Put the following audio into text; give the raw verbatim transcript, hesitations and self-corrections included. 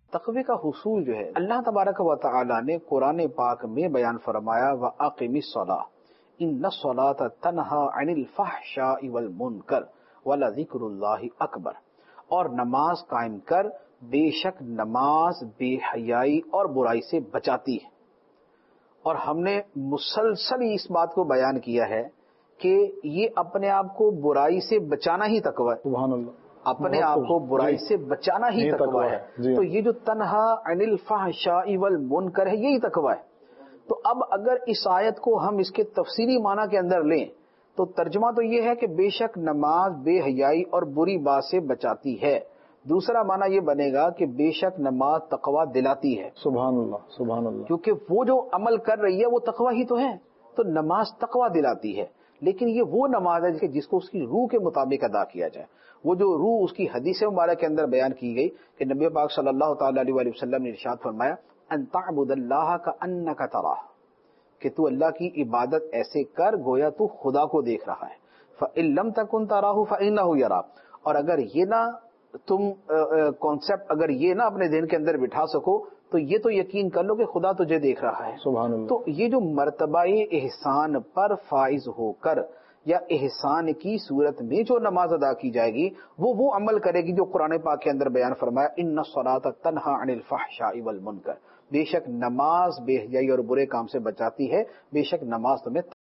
تقوی کا حصول جو ہے اللہ تبارک و تعالی نے قرآن پاک میں بیان فرمایا وَأَقِمِ الصَّلَاةَ إِنَّ الصَّلَاةَ تَنْهَى عَنِ الْفَحْشَاءِ وَالْمُنكَرِ وَلَذِكْرُ اللَّهِ أَكْبَرُ، اور نماز قائم کر، بے شک نماز بے حیائی اور برائی سے بچاتی ہے۔ اور ہم نے مسلسل اس بات کو بیان کیا ہے کہ یہ اپنے آپ کو برائی سے بچانا ہی تقوی ہے، سبحان اللہ، اپنے آپ کو برائی سے بچانا ہی تقوی ہے۔ تو یہ جو تنہا عن الفحشاء والمنکر ہے، یہی تقوی ہے۔ تو اب اگر اس آیت کو ہم اس کے تفسیری معنی کے اندر لیں تو ترجمہ تو یہ ہے کہ بے شک نماز بے حیائی اور بری بات سے بچاتی ہے۔ دوسرا معنی یہ بنے گا کہ بے شک نماز تقوی دلاتی ہے، سبحان اللہ، سبحان اللہ، کیونکہ وہ جو عمل کر رہی ہے وہ تقوی ہی تو ہے، تو نماز تقوی دلاتی ہے۔ لیکن یہ وہ نماز ہے جس کو اس کی روح کے مطابق ادا کیا جائے، وہ جو روح اس کی حدیث مبارک کے اندر بیان کی گئی کہ نبی پاک صلی اللہ تعالی علیہ وآلہ وسلم نے ارشاد فرمایا ان تعبد اللہ کأنک تراہ، کہ تو اللہ کی عبادت ایسے کر گویا تو خدا کو دیکھ رہا ہے۔ فإن لم تکن تراہ فإنہ یراک، اور اگر یہ نہ تم کانسیپٹ اگر یہ نہ اپنے ذہن کے اندر بٹھا سکو تو یہ تو یقین کر لو کہ خدا تجھے دیکھ رہا ہے۔ سبحان اللہ۔ تو یہ جو مرتبہ احسان پر فائز ہو کر یا احسان کی صورت میں جو نماز ادا کی جائے گی وہ وہ عمل کرے گی جو قرآن پاک کے اندر بیان فرمایا ان الصلاۃ تنہی عن الفحشاء والمنکر، بے شک نماز بے حیائی اور برے کام سے بچاتی ہے، بے شک نماز تمہیں